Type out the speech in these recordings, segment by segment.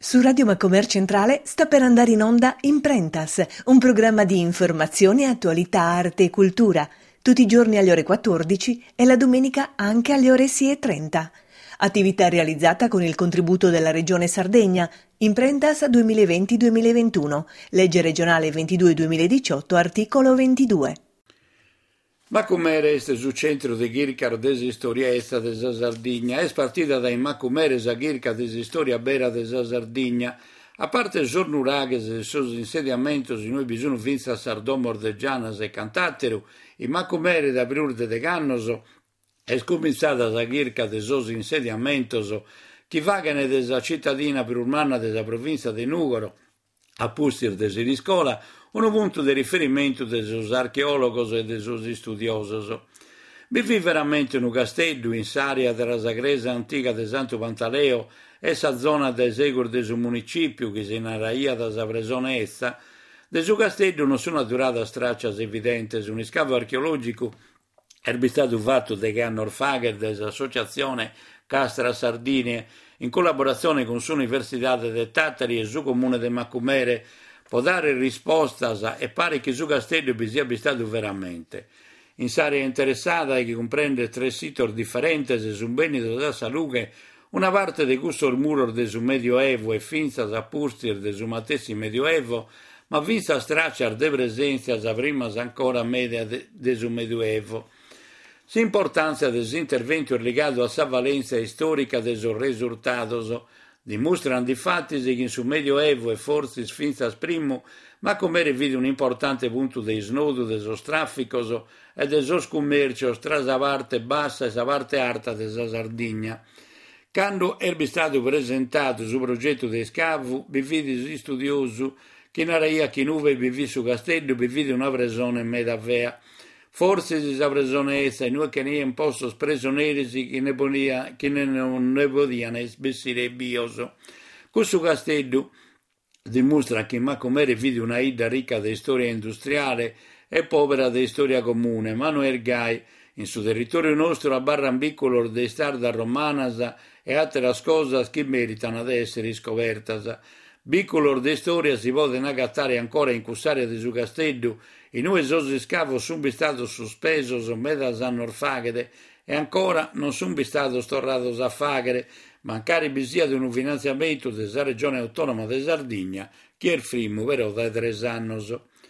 Su Radio Macomer Centrale sta per andare in onda Imprentas, un programma di informazione, attualità, arte e cultura, tutti i giorni alle ore 14 e la domenica anche alle ore 6:30. Attività realizzata con il contributo della Regione Sardegna, Imprentas 2020-2021, legge regionale 22-2018, articolo 22. Macumere este su centro de Ghircar des Historia Esta de Sardegna, es partita dai Macumere sa Ghirca des Historia Bera de Sardegna, a parte giornurages e sus insediamentos in noi bisogno vinza Sardò Mordeggianas e Cantatteru, i Macumere da Briurde de Gannoso, es cominciata sa Ghirca de sos insediamentos, chi vagane de sa cittadina pirurmana de sa provincia de Nugoro, a Pustir de Siriscola, un punto di riferimento dei suoi archeologos e dei suoi studiosos. Vivi veramente in un castello in s'area della sagresa antica di Santo Pantaleo, essa zona del secolo del suo municipio che si narraia da sa presone essa, del suo castello non sono durate straccias evidenti, un scavo archeologico è stato fatto da Gannor Fager dell'associazione Castra Sardinia in collaborazione con l'Università de Tattari e il suo comune di Macumere, può dare risposta e pare che su castello vi sia stato veramente. In s'area interessata che comprende 3 siti differenti su beni della salute, una parte di questo muro del Medioevo e finza a Pustir del stesso Medioevo, ma vista stracciar de presenza a prima ancora media del Medioevo. L'importanza dell'intervento legato a sa valenza storica dei risultati dimostrano di fatti che in su Medioevo e forse finza primo, ma come vede un importante punto dei snodo del traffico e del commercio tra la parte bassa e la parte alta della Sardegna. Quando è stato presentato sul progetto di scavo, vi vede studioso che narraia che nuove vivi su castello, vi vede una presone medavea. Forse si sa presone essa e noi che ne un posto presoneri che non ne potevano sbessire bioso. Questo castello dimostra che Macumere vide una ida ricca di storia industriale e povera di storia comune, ma non è gai. In suo territorio nostro abbarran piccolo di starda romanas e altre cose che meritano di essere scopertas. Piccolo di storia si può agattare ancora in quest'area di su castello. I nuovi sosi scavo sono stati sospesi medas anno faghere e ancora non sono stati stornati a faghere, mancare bisia di un finanziamento della regione autonoma di Sardegna, che è il primo però da 3 anni.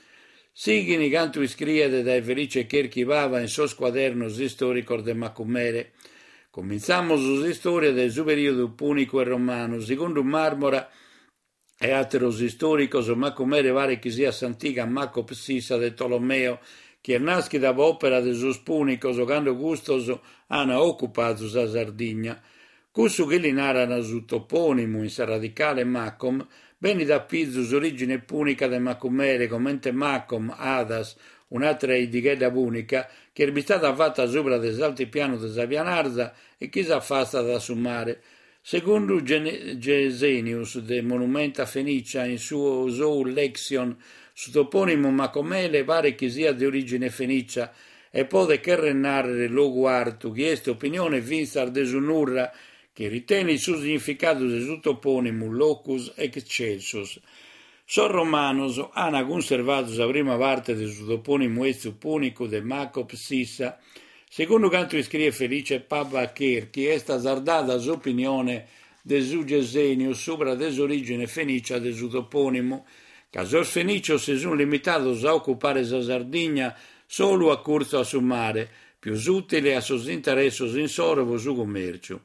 Sigini canto iscriede dai felice che archivava in suo squaderno storico de Macumere. Cominciamo su storia del suo periodo punico e romano, secondo Marmora e altros storico, Macumere pare che sia s'antica Maco Psissa de Tolomeo, che nasce da opera de sus punicos, quando gustos hanno occupato sa Sardegna. Questo che li narrano su toponimo in sa radicale Macom, beni da Pizus origine punica de Macumere, commente Macom, Adas, un'altra idighella punica, che è stata fatta sopra des alti piano de sa Pianarza e che s'affasta da sul mare. Secondo Gesenius de Monumenta Fenicia in suo Zoul Lexion su toponimo Macomele pare che sia di origine fenicia e pode che renare lo quarto che est opinione vinsar de sunurra che ritiene il suo significato de su toponimo locus excelsus. Son romanos hanno conservato la prima parte del suo toponimo estu punico de Maco Psissa. Secondo quanto scrive Felice Papa Cherchi, è stata data l'opinione del suo Gesenius sopra desorigine fenicia del suo toponimo, che i fenici si sono limitati a occupare la Sardegna solo a corso a su mare, più utile a sus interessi in sorvo su commercio.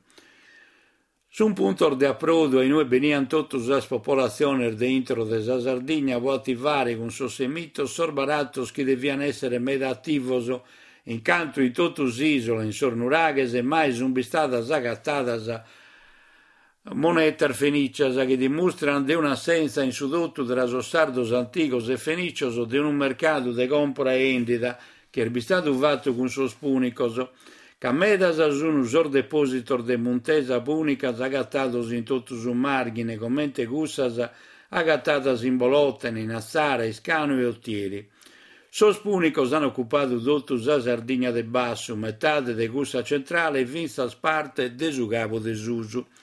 Su un punto di approdo e noi veniamo tutte le popolazioni dentro della Sardegna a attivare con suo semito sorbaratos che devono essere medattivos incanto in totus isola in sornuraghes e mai sono state agattadas monetar fenicias che dimostrano di un'assenza in sudotto tra los sardos anticos e fenicios o di un mercato de compra e vendita che è stato fatto con sos punicos, che medas sono un depositor de montesa punicas agattados in totus un margine, commente gussas agattadas in Bolottene, in Assara, Iscano e Ottieri. Sos punicos hanno occupato tutta la Sardegna del Basso, metà de gussa centrale e vinsa parte de su capo de Susu.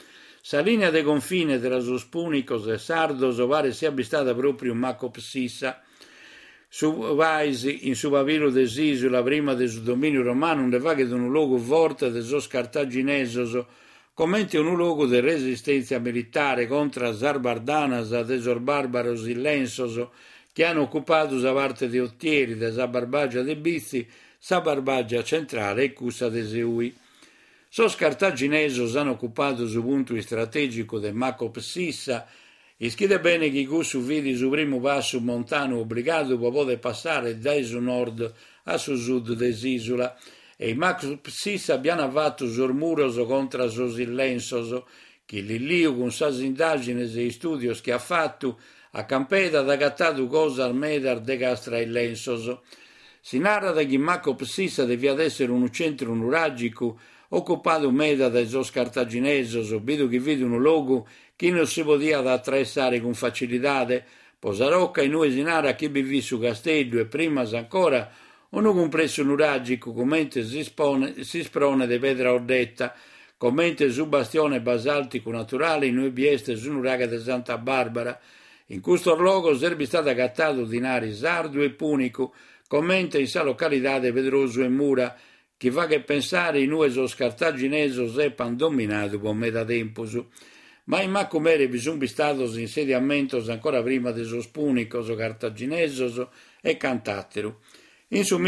Sa linea de confine tra sos púnicos e sardos pare sia stata proprio Maco Psissa. Su Vaisi, in su pavilu de Sisula, prima del dominio romano, un vaghe di un luogo forte de sos cartaginesos, commente un luogo de resistenza militare contra Zarbardanas de sos barbaros illensos, che hanno occupato la parte di Ottieri, de sa Barbagia de Bizzi, sa Barbagia centrale e cussa de Seui. Sos cartaginesos hanno occupato su punto strategico de Maco Psissa. Ischide bene che cussu vidi su primo passo montano obbligato per poter passare dai su nord a su sud dell'isola e i Maco Psissa abbiano fatto sul muros contro sos illensos che Lillio con sas indagini e studios che ha fatto a Campeda ha agattato cosa al medar de castra illensos. Si narra che Maco Psissa devia essere un centro nuragico occupato meda dai sos cartaginesos, vedo che vede un luogo che non si poteva attraversare con facilità, Posarocca in noi sinara che vivi su castello e prima ancora uno compresso nuragico commente si sprone de pedra ordetta, commente su bastione basaltico naturale in noi bieste su nuraga de Santa Barbara. In questo luogo sarebbe stato agattato dinari sardo e punico, commente in sa località de Pedroso e Mura, che fa che pensare in noi sos cartaginesos seppan dominato con meda tempus. Ma in Macumere vi sono stati insediamentos ancora prima de sos punicos cartaginesos e cantatteru. In su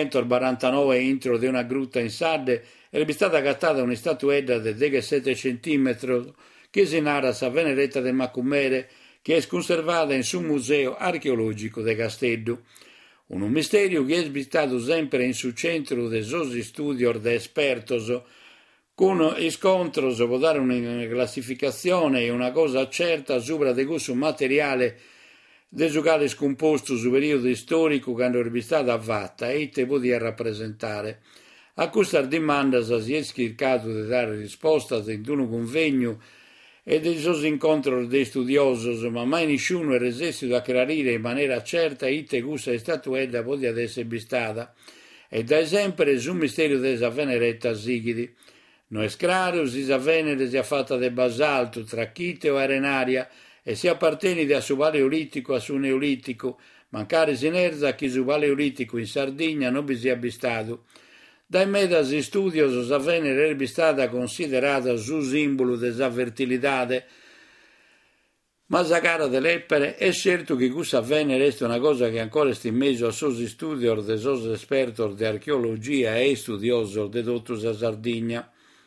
1949 intro di una grutta in Sarde era stata agattata una statuetta di 17 cm che si narra sa Veneretta del Macumere che è conservata in su museo archeologico de Castello. Un misterio che è stato sempre in su centro de sos studios de espertos, con scontros può dare una classificazione e una cosa certa sopra di questo materiale de su quale scomposto su periodo storico che hanno stata fatta e te podia rappresentare. A questa domanda si è cercato di dare risposta in un convegno e dei suoi incontri dei studiosi, ma mai nessuno è resistito a chiarire in maniera certa ite questa statuetta poteva essere stata. E da sempre su mistero della Veneretta Sigidi. Non è chiaro se la Venere sia fatta di basalto, tracchite o arenaria e si appartiene a su paleolitico a su neolitico, mancare sinerza che su paleolitico in Sardegna non vi sia stato. Dai medasi studios la Venere è stata considerata su simbolo della fertilità, ma la cara dell'Eppere è certo che questa Venere è una cosa che ancora sta in mezzo a suoi studios de sos espertos di archeologia e studiosi de tutta la Sardegna.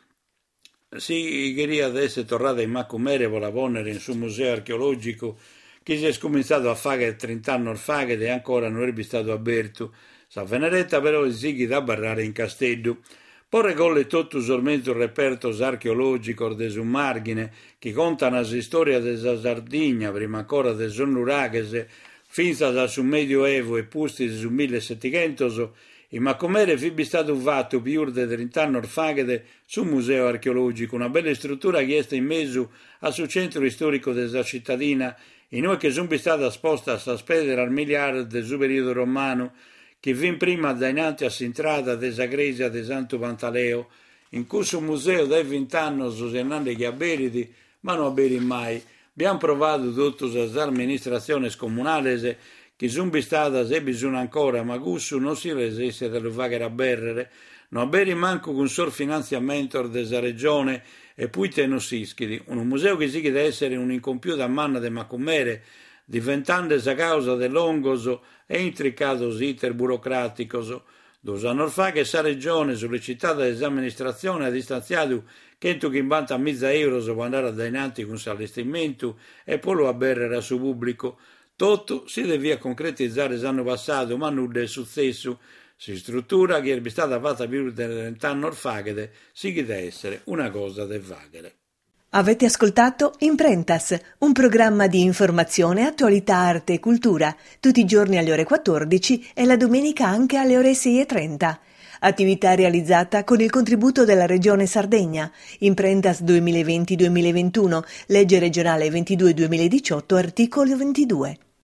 Si queria essere tornata in Macumere per la ponere in suo museo archeologico che si è cominciato a fare 30 anni fa e ancora non è stato aperto. Sa Veneretta però è sighi da barrare in castello. Poi recolle tutto solamente un reperto archeologico de su margine che contano la storia della Sardegna, prima ancora de son nuraghese, finza da su Medioevo e pusti su 1700. In Macumere fu stato fatto più di 30 anni fa su un museo archeologico, una bella struttura che è in mezzo al suo centro storico della cittadina, in noi che sono stata esposta a spedere al miliardo del suo periodo romano, che fin prima dainanti a s'entrata della Gresia di Santo Pantaleo, in questo museo dai 20 anni sono andati a beriti, ma non a bere mai. Abbiamo provato tutte le amministrazioni comunali che sono state e bisogna ancora, ma questo non si resiste da lo fare a berrere, non a bere manco con sorfinanziamento della regione e poi tenosischi. Un museo che si deve essere un'incompiuta manna di Macumere, diventando a causa dell'ongoso e intricato iter burocratico. 2 anni fa che sa regione sollecitata dall'amministrazione ha distanziato 150.000 euro per andare davanti con l'allestimento e poi lo aberrere su pubblico. Tutto si devia concretizzare l'anno passato, ma nulla è successo. Si struttura che è stata fatta più di 30 anni fa che si deve essere una cosa da vagare. Avete ascoltato Imprentas, un programma di informazione, attualità, arte e cultura, tutti i giorni alle ore 14 e la domenica anche alle ore 6:30. Attività realizzata con il contributo della Regione Sardegna. Imprentas 2020-2021, legge regionale 22-2018, articolo 22.